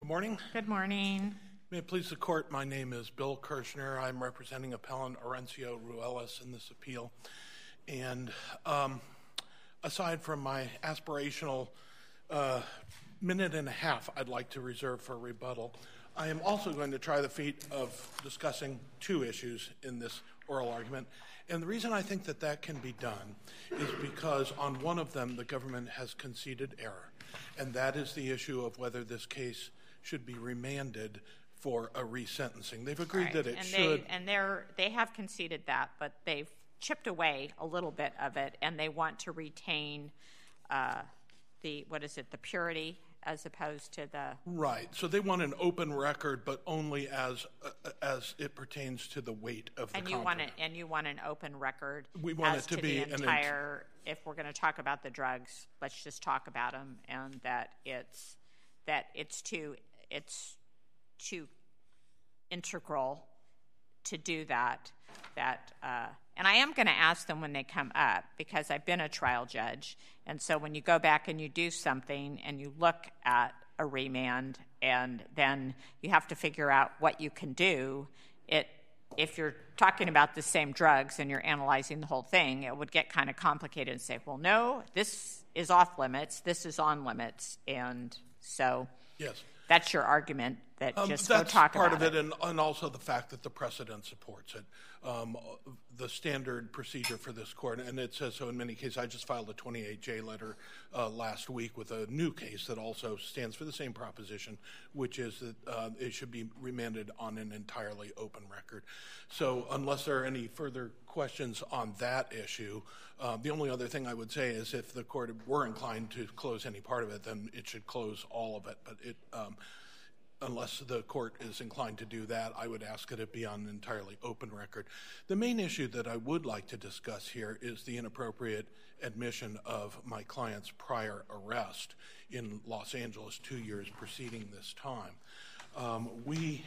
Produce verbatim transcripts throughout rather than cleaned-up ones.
Good morning. Good morning. May it please the court, my name is Bill Kirshner. I'm representing appellant Orencio Ruelas in this appeal. And um, aside from my aspirational uh, minute and a half I'd like to reserve for rebuttal, I am also going to try the feat of discussing two issues in this oral argument. And the reason I think that that can be done is because on one of them the government has conceded error, and that is the issue of whether this case should be remanded for a resentencing. They've agreed Right. that it and should. They, and they're, they have conceded that, but they've chipped away a little bit of it, and they want to retain uh, the, what is it, the purity as opposed to the... Right. So they want an open record, but only as uh, as it pertains to the weight of the And you want it, confidant. and you want an open record We want as it to to be the an ent- entire, if we're going to talk about the drugs, let's just talk about them, and that it's, that it's too, it's too integral to do that, that, uh, and I am going to ask them when they come up, because I've been a trial judge, and so when you go back and you do something and you look at a remand and then you have to figure out what you can do, it, if you're talking about the same drugs and you're analyzing the whole thing, it would get kind of complicated and say, well, no, this is off limits, this is on limits, and so Yes. that's your argument, that Um, just that's go talk part about of it, And, and also the fact that the precedent supports it. Um, the standard procedure for this court, and it says so in many cases. I just filed a twenty-eight J letter uh, last week with a new case that also stands for the same proposition, which is that uh, it should be remanded on an entirely open record. So unless there are any further questions on that issue, uh, the only other thing I would say is if the court were inclined to close any part of it, then it should close all of it. But it um, unless the court is inclined to do that, I would ask that it be on an entirely open record. The main issue that I would like to discuss here is the inappropriate admission of my client's prior arrest in Los Angeles two years preceding this time. Um, we...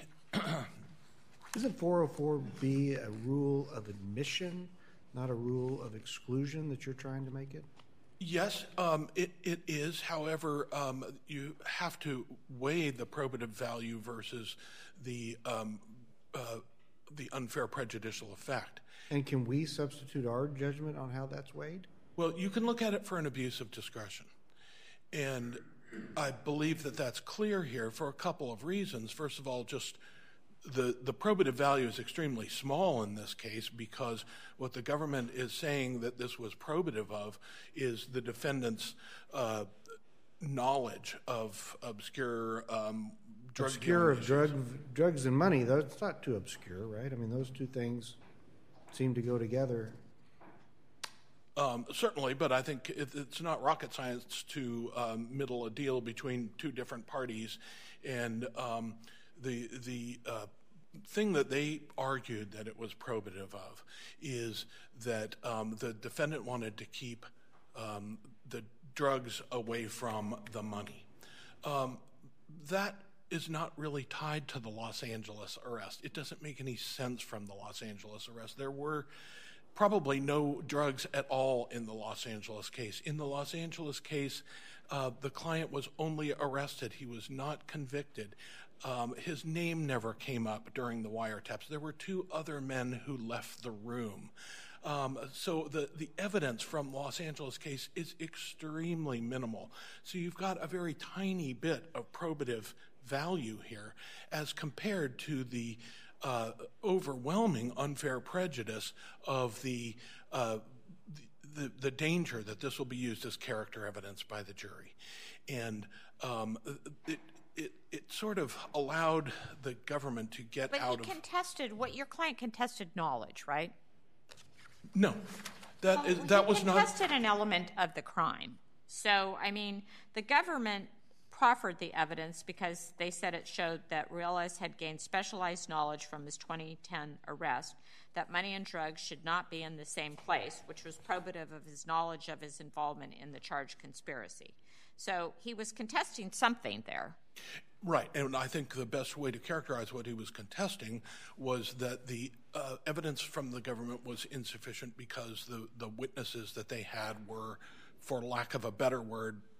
Isn't four oh four B a rule of admission, not a rule of exclusion that you're trying to make it? Yes, um, it, it is. However, um, you have to weigh the probative value versus the um, uh, the unfair prejudicial effect. And can we substitute our judgment on how that's weighed? Well, you can look at it for an abuse of discretion. And I believe that that's clear here for a couple of reasons. First of all, just the, the probative value is extremely small in this case because what the government is saying that this was probative of is the defendant's uh, knowledge of obscure um, drug Obscure of issues. drug, drugs and money, though, it's not too obscure, right? I mean, those two things seem to go together. Um, certainly, but I think it, it's not rocket science to um, middle a deal between two different parties. And um, the the uh, thing that they argued that it was probative of is that um, the defendant wanted to keep um, the drugs away from the money. Um, that is not really tied to the Los Angeles arrest. It doesn't make any sense from the Los Angeles arrest. There were probably no drugs at all in the Los Angeles case. In the Los Angeles case, uh, the client was only arrested. He was not convicted. Um, his name never came up during the wiretaps. There were two other men who left the room. Um, so the, the evidence from Los Angeles case is extremely minimal. So you've got a very tiny bit of probative value here as compared to the uh, overwhelming unfair prejudice of the, uh, the, the the danger that this will be used as character evidence by the jury. And um, it, it, it sort of allowed the government to get But out he of... contested, what your client contested knowledge, right? No, that, is, Well, that he was not... contested an element of the crime. So, I mean, the government proffered the evidence because they said it showed that Ruelas had gained specialized knowledge from his twenty ten arrest that money and drugs should not be in the same place, which was probative of his knowledge of his involvement in the charged conspiracy. So he was contesting something there. Right, and I think the best way to characterize what he was contesting was that the uh, evidence from the government was insufficient because the, the witnesses that they had were, for lack of a better word,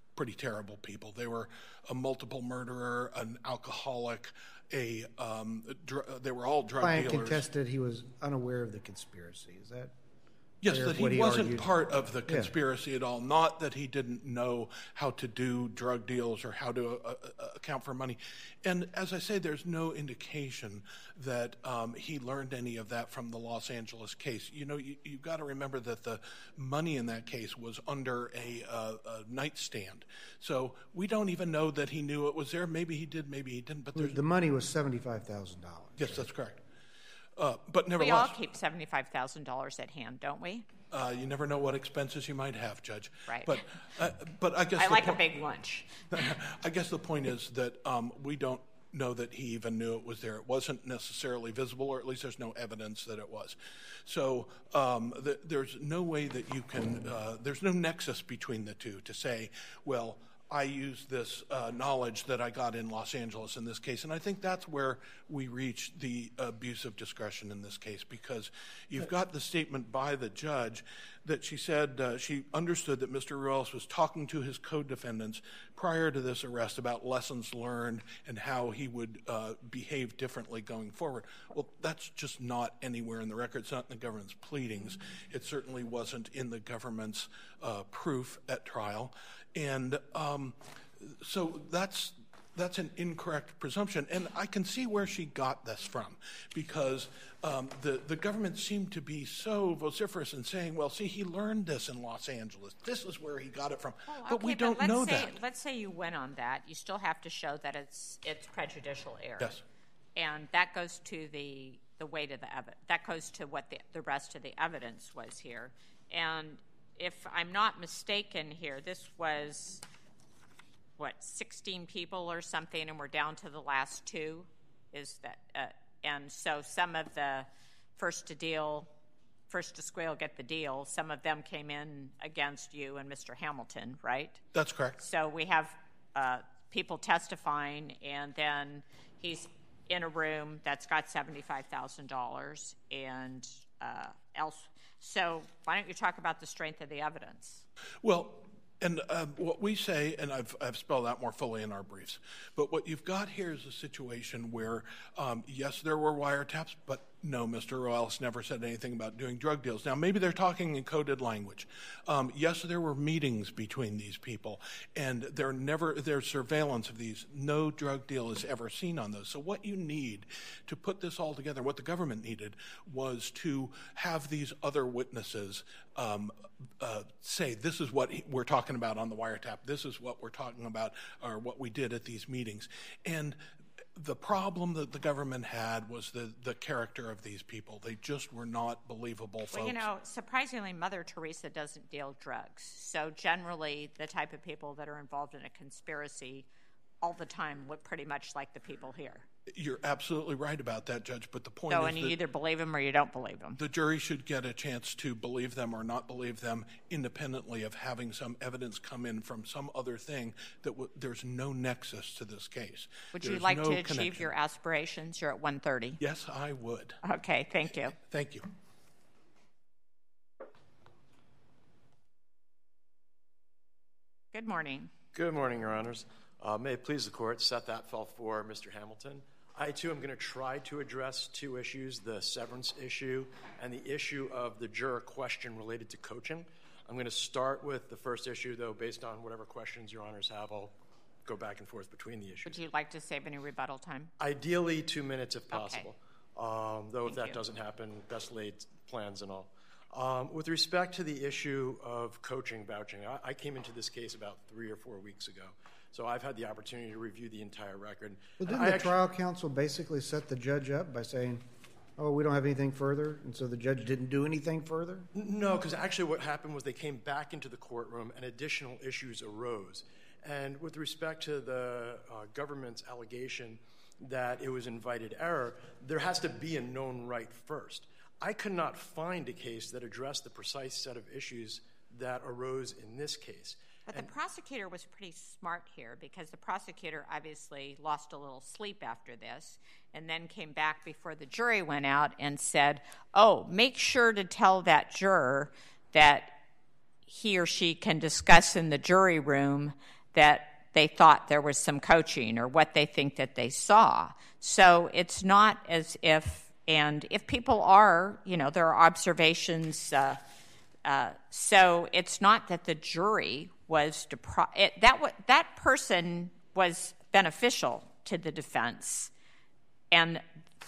pretty terrible people. They were a multiple murderer, an alcoholic, a um, dr- they were all drug Client dealers. contested he was unaware of the conspiracy. Is that? Yes, that he, he wasn't argued? part of the conspiracy yeah. at all. Not that he didn't know how to do drug deals or how to uh, uh, account for money. And as I say, there's no indication that um, he learned any of that from the Los Angeles case. You know, you, you've got to remember that the money in that case was under a, uh, a nightstand. So we don't even know that he knew it was there. Maybe he did, maybe he didn't. But there's... The money was seventy-five thousand dollars. Yes, that's correct. Uh, but nevertheless, we all keep seventy-five thousand dollars at hand, don't we? Uh, you never know what expenses you might have, Judge. Right. But, uh, but I guess I the like po- a big lunch. I guess the point is that um, we don't know that he even knew it was there. It wasn't necessarily visible, or at least there's no evidence that it was. So um, th- there's no way that you can. Uh, there's no nexus between the two to say, well, I used this uh, knowledge that I got in Los Angeles in this case. And I think that's where we reach the abuse of discretion in this case, because you've got the statement by the judge that she said uh, she understood that Mister Ruelas was talking to his co-defendants prior to this arrest about lessons learned and how he would uh, behave differently going forward. Well, that's just not anywhere in the record. It's not in the government's pleadings. It certainly wasn't in the government's uh, proof at trial. And um, so that's that's an incorrect presumption. And I can see where she got this from, because um, the, the government seemed to be so vociferous in saying, well, see, he learned this in Los Angeles. This is where he got it from. Oh, okay, but we don't but know say, that. Let's say you went on that. You still have to show that it's it's prejudicial error. Yes. And that goes to the, the weight of the evidence. That goes to what the, the rest of the evidence was here. And if I'm not mistaken here, this was... what, sixteen people or something, and we're down to the last two? Is that, uh, and so some of the first to deal, first to squeal, get the deal, some of them came in against you and Mister Hamilton, right? That's correct. So we have uh, people testifying, and then he's in a room that's got seventy-five thousand dollars and uh, else. So why don't you talk about the strength of the evidence? Well, and uh, what we say, and I've, I've spelled out more fully in our briefs, but what you've got here is a situation where, um, yes, there were wiretaps, but no, Mister Ruelas never said anything about doing drug deals. Now, maybe they're talking in coded language. Um, yes, there were meetings between these people, and there never there's surveillance of these. No drug deal is ever seen on those. So what you need to put this all together, what the government needed, was to have these other witnesses um, uh, say, this is what he, we're talking about on the wiretap. This is what we're talking about, or what we did at these meetings. And the problem that the government had was the, the character of these people. They just were not believable folks. Well, you know, surprisingly, Mother Teresa doesn't deal drugs. So generally, the type of people that are involved in a conspiracy all the time look pretty much like the people here. You're absolutely right about that, Judge, but the point so, is and you that either believe them or you don't believe them. The jury should get a chance to believe them or not believe them independently of having some evidence come in from some other thing that w- there's no nexus to this case. Would there's you like no to achieve connection. your aspirations? You're at one thirty. Yes, I would. Okay, thank you. Thank you. Good morning. Good morning, Your Honors. Uh, may it please the Court, Seth Atfel for Mister Hamilton. I, too, am going to try to address two issues, the severance issue and the issue of the juror question related to coaching. I'm going to start with the first issue, though, based on whatever questions Your Honors have. I'll go back and forth between the issues. Would you like to save any rebuttal time? Ideally, two minutes if possible. Okay. Um, though if Thank that you. doesn't happen, best laid plans and all. Um, with respect to the issue of coaching vouching, I, I came into this case about three or four weeks ago. So I've had the opportunity to review the entire record. Well, didn't I the actually, trial counsel basically set the judge up by saying, oh, we don't have anything further, and so the judge didn't do anything further? No, because actually what happened was they came back into the courtroom and additional issues arose. And with respect to the uh, government's allegation that it was invited error, there has to be a known right first. I could not find a case that addressed the precise set of issues that arose in this case. But And- the prosecutor was pretty smart here, because the prosecutor obviously lost a little sleep after this and then came back before the jury went out and said, oh, make sure to tell that juror that he or she can discuss in the jury room that they thought there was some coaching or what they think that they saw. So it's not as if, and if people are, you know, there are observations, uh, uh, so it's not that the jury was deprived. That, w- that person was beneficial to the defense, and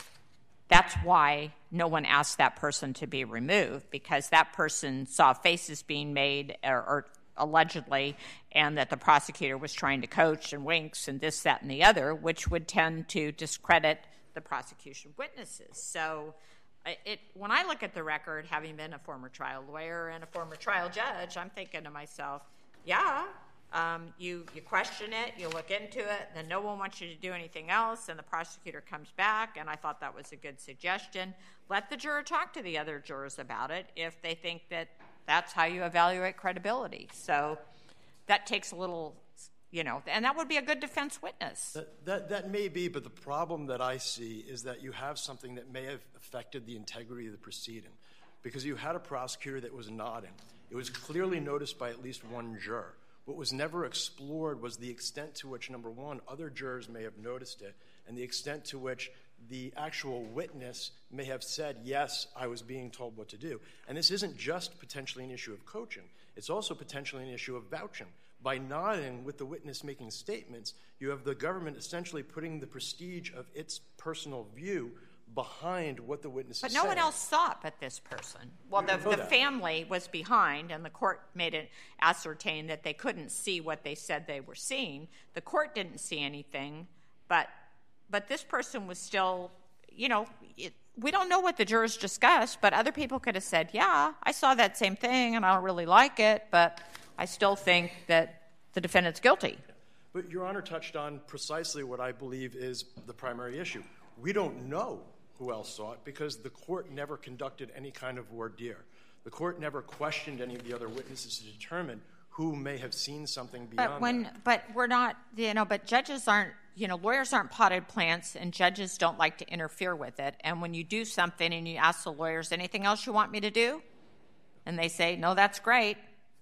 that's why no one asked that person to be removed, because that person saw faces being made or, or allegedly, and that the prosecutor was trying to coach and winks and this, that, and the other, which would tend to discredit the prosecution witnesses. So it, when I look at the record, having been a former trial lawyer and a former trial judge, I'm thinking to myself, yeah, um, you, you question it, you look into it, then no one wants you to do anything else, and the prosecutor comes back, and I thought that was a good suggestion. Let the juror talk to the other jurors about it if they think that that's how you evaluate credibility. So that takes a little, you know, and that would be a good defense witness. That, that, that may be, but the problem that I see is that you have something that may have affected the integrity of the proceeding, because you had a prosecutor that was nodding. It was clearly noticed by at least one juror. What was never explored was the extent to which, number one, other jurors may have noticed it, and the extent to which the actual witness may have said, yes, I was being told what to do. And this isn't just potentially an issue of coaching. It's also potentially an issue of vouching. By nodding with the witness making statements, you have the government essentially putting the prestige of its personal view behind what the witness but is no saying. one else saw it but this person. Well, the, the family was behind, and the court made it ascertain that they couldn't see what they said they were seeing. The court didn't see anything, but but this person was still, you know, it, we don't know what the jurors discussed, but other people could have said, yeah, I saw that same thing, and I don't really like it, but I still think that the defendant's guilty. But Your Honor touched on precisely what I believe is the primary issue. We don't know who else saw it because the court never conducted any kind of voir dire. The court never questioned any of the other witnesses to determine who may have seen something beyond But when, that. but we're not, you know, but judges aren't, you know, lawyers aren't potted plants, and judges don't like to interfere with it. And when you do something and you ask the lawyers, anything else you want me to do? And they say, no, that's great.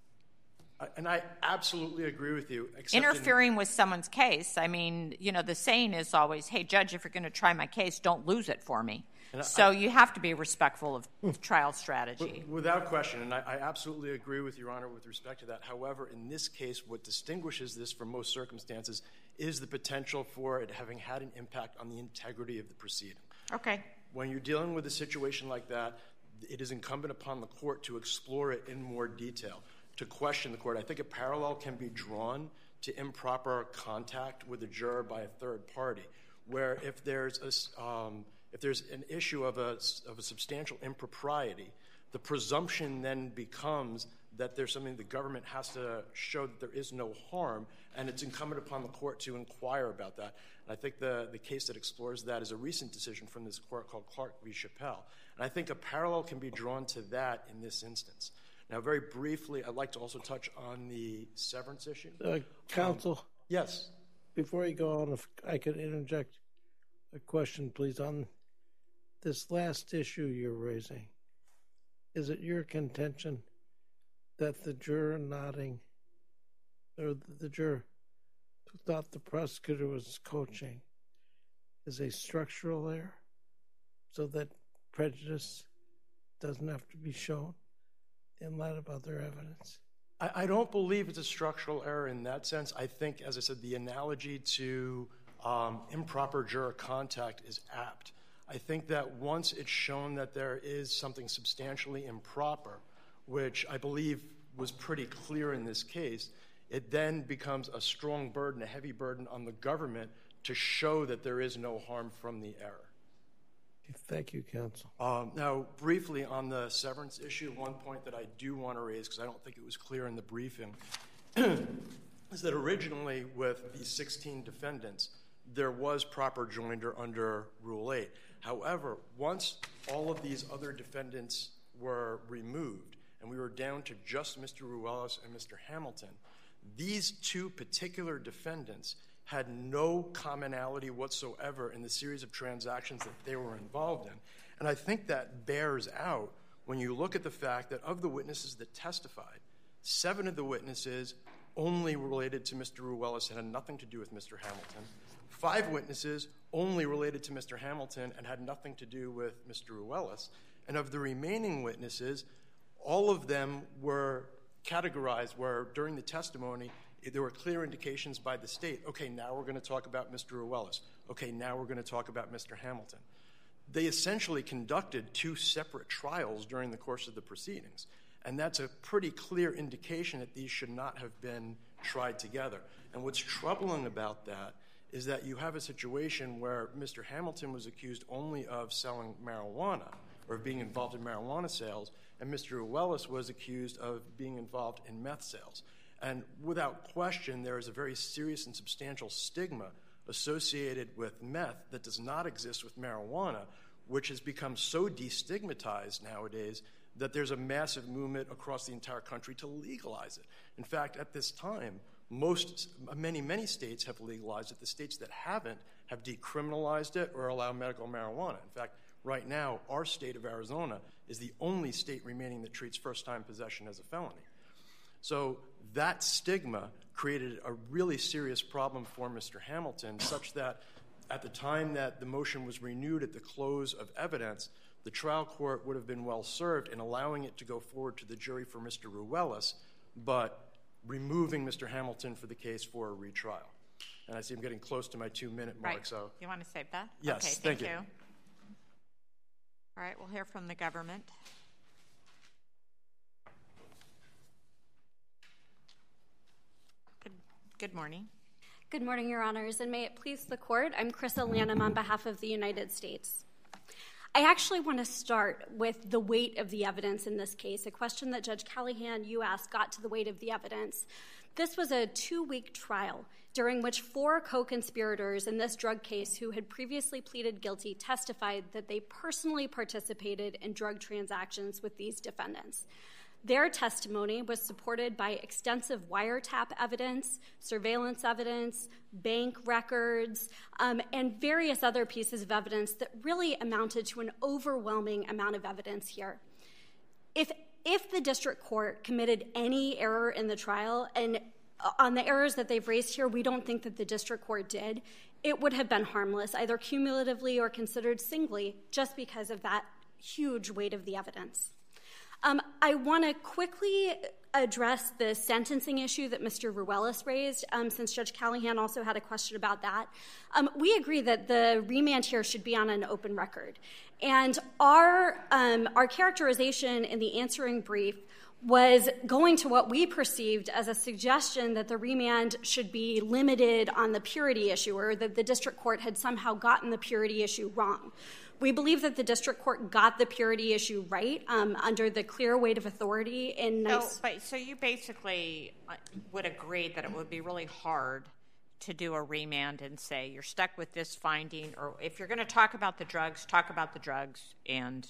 And I absolutely agree with you. Interfering in, with someone's case, I mean, you know, the saying is always, hey, judge, if you're going to try my case, don't lose it for me. So I, you have to be respectful of, of trial strategy. Without question, and I, I absolutely agree with Your Honor with respect to that. However, in this case, what distinguishes this from most circumstances is the potential for it having had an impact on the integrity of the proceeding. Okay. When you're dealing with a situation like that, it is incumbent upon the court to explore it in more detail, to question the court. I think a parallel can be drawn to improper contact with a juror by a third party, where if there's a, um, if there's an issue of a, of a substantial impropriety, the presumption then becomes that there's something the government has to show that there is no harm, and it's incumbent upon the court to inquire about that. And I think the, the case that explores that is a recent decision from this court called Clark v. Chappelle. And I think a parallel can be drawn to that in this instance. Now, very briefly, I'd like to also touch on the severance issue. Uh, counsel? Um, yes. Before you go on, if I could interject a question, please, on this last issue you're raising. Is it your contention that the juror nodding, or the juror who thought the prosecutor was coaching, is a structural error so that prejudice doesn't have to be shown in light of other evidence? I, I don't believe it's a structural error in that sense. I think, as I said, the analogy to um, improper juror contact is apt. I think that once it's shown that there is something substantially improper, which I believe was pretty clear in this case, it then becomes a strong burden, a heavy burden on the government to show that there is no harm from the error. Thank you, counsel. Um, now, briefly on the severance issue, one point that I do want to raise, because I don't think it was clear in the briefing, is that originally with the sixteen defendants, there was proper joinder under Rule eight. However, once all of these other defendants were removed, and we were down to just Mister Ruelas and Mister Hamilton, these two particular defendants had no commonality whatsoever in the series of transactions that they were involved in. And I think that bears out when you look at the fact that of the witnesses that testified, seven of the witnesses only related to Mister Ruelas and had nothing to do with Mister Hamilton. Five witnesses only related to Mister Hamilton and had nothing to do with Mister Ruelas. And of the remaining witnesses, all of them were categorized where during the testimony there were clear indications by the state, okay, now we're going to talk about Mister Ruelas. Okay, now we're going to talk about Mister Hamilton. They essentially conducted two separate trials during the course of the proceedings. And that's a pretty clear indication that these should not have been tried together. And what's troubling about that is that you have a situation where Mister Hamilton was accused only of selling marijuana or being involved in marijuana sales, and Mister Ruelas was accused of being involved in meth sales. And without question, there is a very serious and substantial stigma associated with meth that does not exist with marijuana, which has become so destigmatized nowadays that there's a massive movement across the entire country to legalize it. In fact, at this time, most, many, many states have legalized it. The states that haven't have decriminalized it or allow medical marijuana. In fact, right now, our state of Arizona is the only state remaining that treats first-time possession as a felony. So that stigma created a really serious problem for Mister Hamilton, such that at the time that the motion was renewed at the close of evidence, the trial court would have been well served in allowing it to go forward to the jury for Mister Ruelas, but removing Mister Hamilton for the case for a retrial. And I see I'm getting close to my two-minute mark. Right. So you want to save that? Yes, okay, thank, thank you. you. All right, we'll hear from the government. Good, good morning. Good morning, Your Honors, and may it please the Court, I'm Krista Lanham on behalf of the United States. I actually want to start with the weight of the evidence in this case, a question that Judge Callahan, you asked, got to the weight of the evidence. This was a two-week trial during which four co-conspirators in this drug case who had previously pleaded guilty testified that they personally participated in drug transactions with these defendants. Their testimony was supported by extensive wiretap evidence, surveillance evidence, bank records, um, and various other pieces of evidence that really amounted to an overwhelming amount of evidence here. If, if the district court committed any error in the trial, and on the errors that they've raised here, we don't think that the district court did, it would have been harmless, either cumulatively or considered singly, just because of that huge weight of the evidence. Um, I want to quickly address the sentencing issue that Mister Ruelas raised, um, since Judge Callahan also had a question about that. Um, we agree that the remand here should be on an open record. And our, um, our characterization in the answering brief was going to what we perceived as a suggestion that the remand should be limited on the purity issue, or that the district court had somehow gotten the purity issue wrong. We believe that the district court got the purity issue right um, under the clear weight of authority in nice... So, but, so you basically would agree that it would be really hard to do a remand and say you're stuck with this finding, or if you're going to talk about the drugs, talk about the drugs and...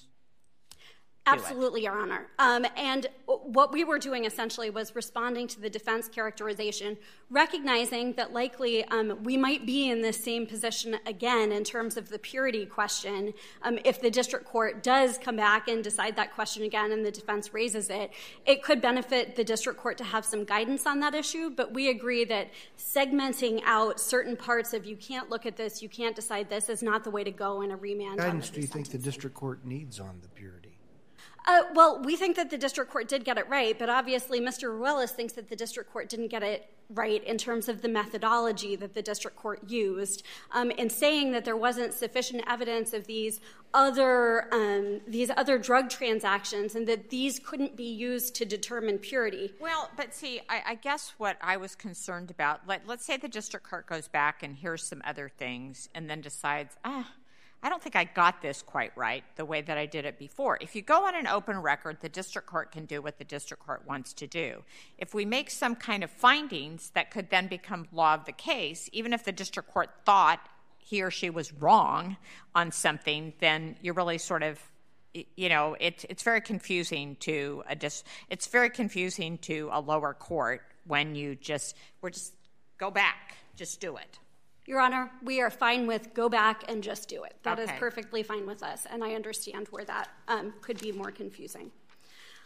Absolutely, Your Honor. Um, and what we were doing essentially was responding to the defense characterization, recognizing that likely um, we might be in the same position again in terms of the purity question. Um, if the district court does come back and decide that question again and the defense raises it, it could benefit the district court to have some guidance on that issue. But we agree that segmenting out certain parts of you can't look at this, you can't decide this, is not the way to go in a remand. What guidance do you think the district court needs on the purity? Uh, well, we think that the district court did get it right, but obviously Mister Ruelas thinks that the district court didn't get it right in terms of the methodology that the district court used um, in saying that there wasn't sufficient evidence of these other um, these other drug transactions and that these couldn't be used to determine purity. Well, but see, I, I guess what I was concerned about, let, let's say the district court goes back and hears some other things and then decides, ah, I don't think I got this quite right the way that I did it before. If you go on an open record, the district court can do what the district court wants to do. If we make some kind of findings that could then become law of the case, even if the district court thought he or she was wrong on something, then you're really sort of, you know, it, it's very confusing to a dis, it's very confusing to a lower court when you just, we're just, go back, just do it. Your Honor, we are fine with go back and just do it. That okay. is perfectly fine with us, and I understand where that um, could be more confusing.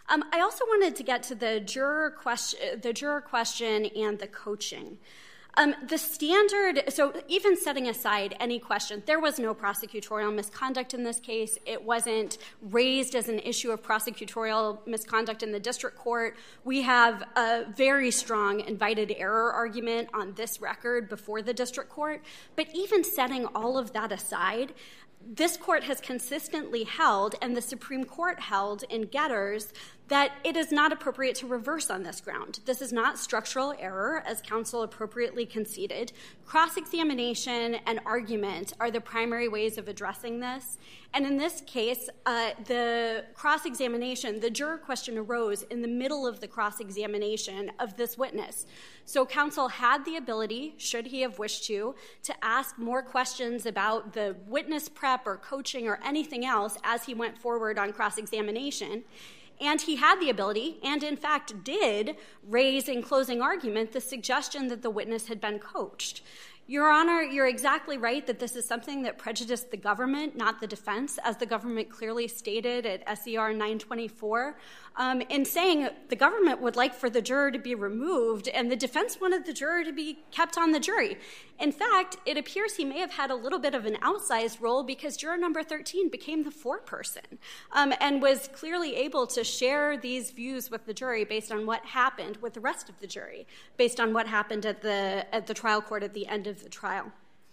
Um, I also wanted to get to the juror question, the juror question and the coaching. Um, the standard, so even setting aside any question, there was no prosecutorial misconduct in this case. It wasn't raised as an issue of prosecutorial misconduct in the district court. We have a very strong invited error argument on this record before the district court. But even setting all of that aside, this court has consistently held, and the Supreme Court held in Getters, that it is not appropriate to reverse on this ground. This is not structural error, as counsel appropriately conceded. Cross-examination and argument are the primary ways of addressing this. And in this case, uh, the cross-examination, the juror question arose in the middle of the cross-examination of this witness. So counsel had the ability, should he have wished to, to ask more questions about the witness prep or coaching or anything else as he went forward on cross-examination. And he had the ability, and in fact did, raise in closing argument the suggestion that the witness had been coached. Your Honor, you're exactly right that this is something that prejudiced the government, not the defense, as the government clearly stated at S E R nine twenty-four, um, in saying the government would like for the juror to be removed, and the defense wanted the juror to be kept on the jury. In fact, it appears he may have had a little bit of an outsized role because juror number thirteen became the foreperson um, and was clearly able to share these views with the jury based on what happened with the rest of the jury, based on what happened at the at the trial court at the end of the trial.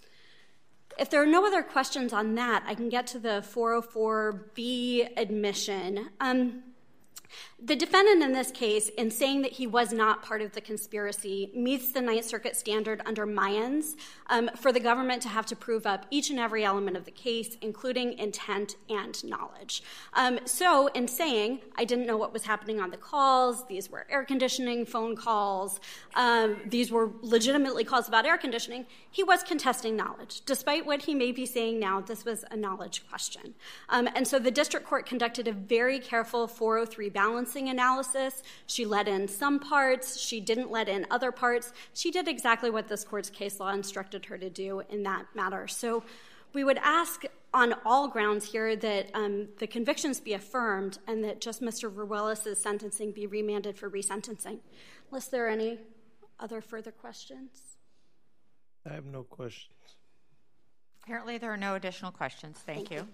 If there are no other questions on that, I can get to the four oh four B admission. Um, The defendant in this case, in saying that he was not part of the conspiracy, meets the Ninth Circuit standard under Mayans um, for the government to have to prove up each and every element of the case, including intent and knowledge. Um, so in saying, I didn't know what was happening on the calls, these were air conditioning phone calls, um, these were legitimately calls about air conditioning, he was contesting knowledge. Despite what he may be saying now, this was a knowledge question. Um, and so the district court conducted a very careful four oh three balancing analysis. She let in some parts. She didn't let in other parts. She did exactly what this court's case law instructed her to do in that matter. So we would ask on all grounds here that um, the convictions be affirmed and that just Mister Ruelas' sentencing be remanded for resentencing. Unless there are any other further questions? I have no questions. Apparently there are no additional questions. Thank, Thank you. you.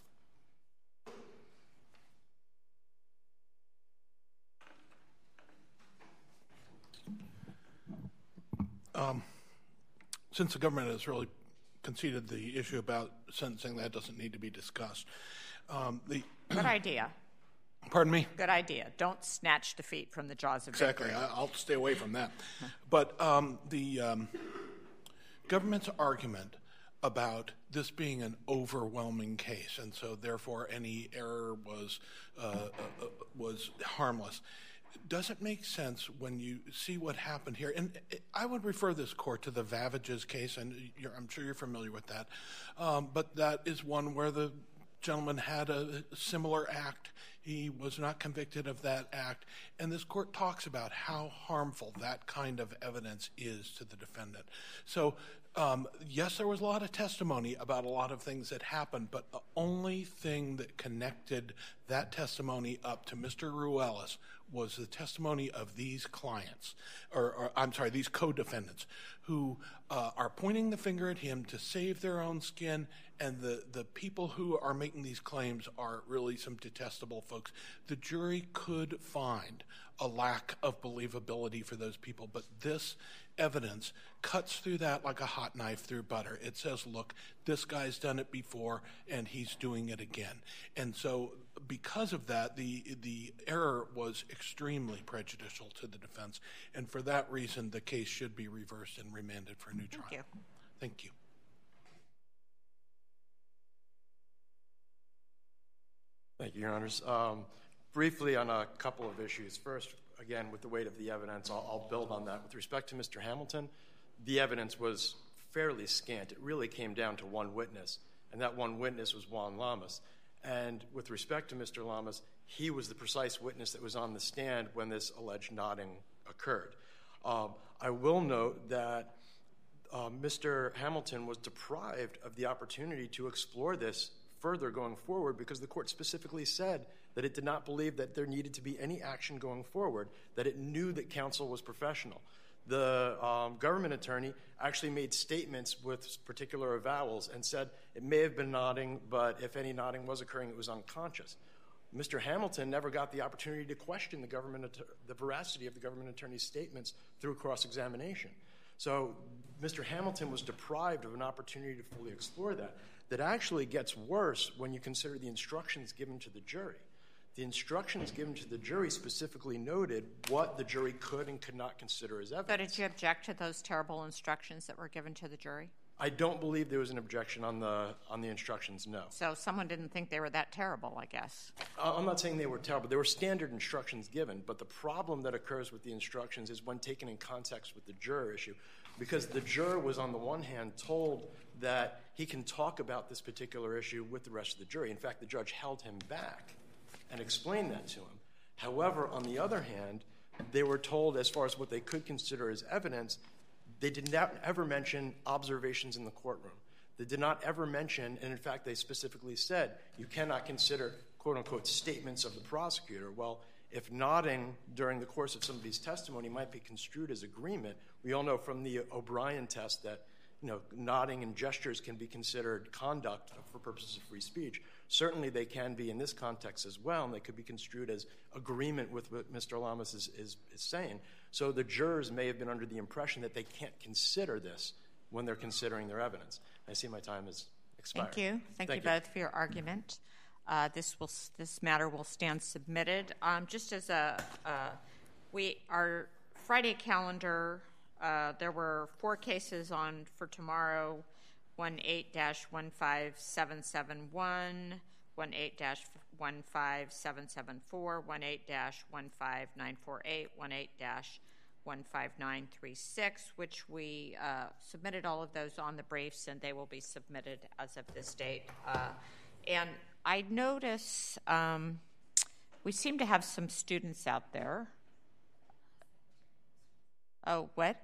Um, since the government has really conceded the issue about sentencing, that doesn't need to be discussed. Um, the Good idea. Pardon me? Good idea. Don't snatch defeat from the jaws of exactly. victory. Exactly. I'll stay away from that. But um, the um, government's argument about this being an overwhelming case, and so therefore any error was uh, uh, was harmless, doesn't make sense when you see what happened here. And I would refer this court to the Vavages case, and you're, I'm sure you're familiar with that. Um, but that is one where the gentleman had a similar act. He was not convicted of that act. And this court talks about how harmful that kind of evidence is to the defendant. So, um, yes, there was a lot of testimony about a lot of things that happened, but the only thing that connected that testimony up to Mister Ruelas was the testimony of these clients, or, or I'm sorry, these co-defendants, who uh, are pointing the finger at him to save their own skin, and the, the people who are making these claims are really some detestable folks. The jury could find a lack of believability for those people, but this evidence cuts through that like a hot knife through butter. It says, look, this guy's done it before, and he's doing it again. And so because of that, the the error was extremely prejudicial to the defense, and for that reason, the case should be reversed and remanded for a new trial. Thank you. Thank you. Thank you, Your Honors. Um, briefly on a couple of issues. First, again, with the weight of the evidence, I'll, I'll build on that. With respect to Mister Hamilton, the evidence was fairly scant. It really came down to one witness, and that one witness was Juan Lamas. And with respect to Mister Lamas, he was the precise witness that was on the stand when this alleged nodding occurred. Um, I will note that uh, Mister Hamilton was deprived of the opportunity to explore this further going forward because the court specifically said that it did not believe that there needed to be any action going forward, that it knew that counsel was professional. The um, government attorney actually made statements with particular avowals and said it may have been nodding, but if any nodding was occurring, it was unconscious. Mister Hamilton never got the opportunity to question the government, the veracity of the government attorney's statements through cross-examination. So Mister Hamilton was deprived of an opportunity to fully explore that. That actually gets worse when you consider the instructions given to the jury. The instructions given to the jury specifically noted what the jury could and could not consider as evidence. So did you object to those terrible instructions that were given to the jury? I don't believe there was an objection on the on the instructions, no. So someone didn't think they were that terrible, I guess. Uh, I'm not saying they were terrible. There were standard instructions given, but the problem that occurs with the instructions is when taken in context with the juror issue, because the juror was on the one hand told that he can talk about this particular issue with the rest of the jury. In fact, the judge held him back and explained that to him. However, on the other hand, they were told as far as what they could consider as evidence, they did not ever mention observations in the courtroom. They did not ever mention, and in fact they specifically said, you cannot consider quote-unquote statements of the prosecutor. Well, if nodding during the course of somebody's testimony might be construed as agreement, we all know from the O'Brien test that you know, nodding and gestures can be considered conduct for purposes of free speech. Certainly they can be in this context as well, and they could be construed as agreement with what Mister Lamas is, is, is saying. So the jurors may have been under the impression that they can't consider this when they're considering their evidence. I see my time has expired. Thank you. Thank, Thank you, you both for your argument. Uh, this will this matter will stand submitted. Um, just as a uh, we our Friday calendar, uh, there were four cases on for tomorrow: one eight dash one five seven seven one, one eight dash one five seven seven four, one eight dash one five nine four eight, one eight dash one five nine three six, which we uh, submitted all of those on the briefs, and they will be submitted as of this date. Uh, and I notice um, we seem to have some students out there. Oh, what?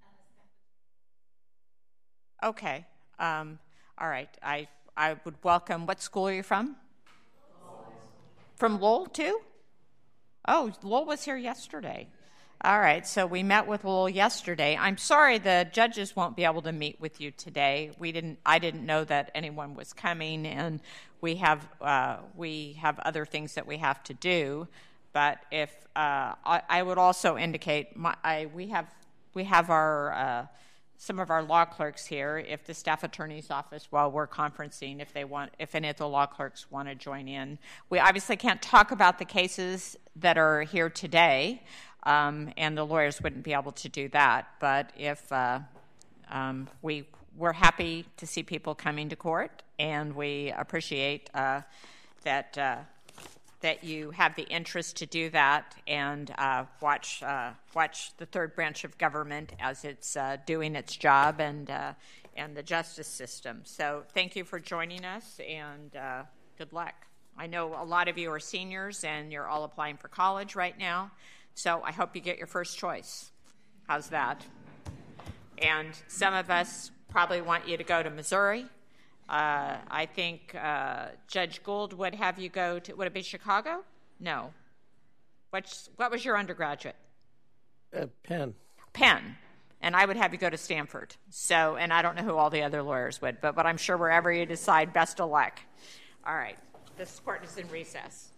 Okay. Um, all right. I I would welcome. What school are you from? Lowell. From Lowell, too? Oh, Lowell was here yesterday. All right, so we met with Lowell yesterday. I'm sorry the judges won't be able to meet with you today. We didn't. I didn't know that anyone was coming, and we have uh, we have other things that we have to do. But if uh, I, I would also indicate, my, I we have we have our uh, some of our law clerks here. If the staff attorney's office, while we're conferencing, if they want, if any of the law clerks want to join in, we obviously can't talk about the cases that are here today. Um, and the lawyers wouldn't be able to do that. But if uh, um, we, we're happy to see people coming to court, and we appreciate uh, that uh, that you have the interest to do that and uh, watch uh, watch the third branch of government as it's uh, doing its job and uh, and the justice system. So thank you for joining us, and uh, good luck. I know a lot of you are seniors, and you're all applying for college right now. So I hope you get your first choice. How's that? And some of us probably want you to go to Missouri. Uh, I think uh, Judge Gould would have you go to, would it be Chicago? No. What's, what was your undergraduate? Uh, Penn. Penn. And I would have you go to Stanford. So, and I don't know who all the other lawyers would, but, but I'm sure wherever you decide, best of luck. All right. This court is in recess.